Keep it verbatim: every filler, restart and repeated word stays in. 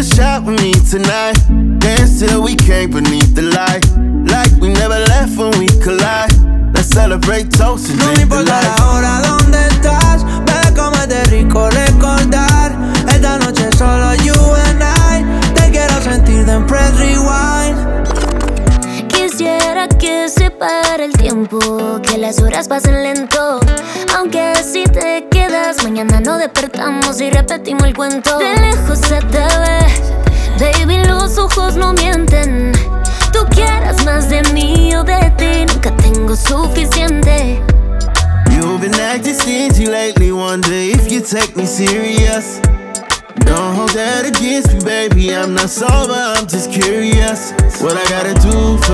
shot with me tonight. Dance till we can't beneath the light. Like we never left when we collide. Let's celebrate toast and No me drink the importa light. la hora donde estás, bebé, como es de rico recordar. Esta noche solo you and I. Te quiero sentir de press rewind. Quisiera que se pare el tiempo, que las horas pasen lento. Aunque si te quedas, mañana no despertamos y repetimos el cuento. De lejos se te ve, baby, los ojos no mienten. Tú quieras más de mí o de ti, nunca tengo suficiente. You've been acting stingy lately, wonder if you take me serious. Don't hold that against me, baby, I'm not sober, I'm just curious. What I gotta do for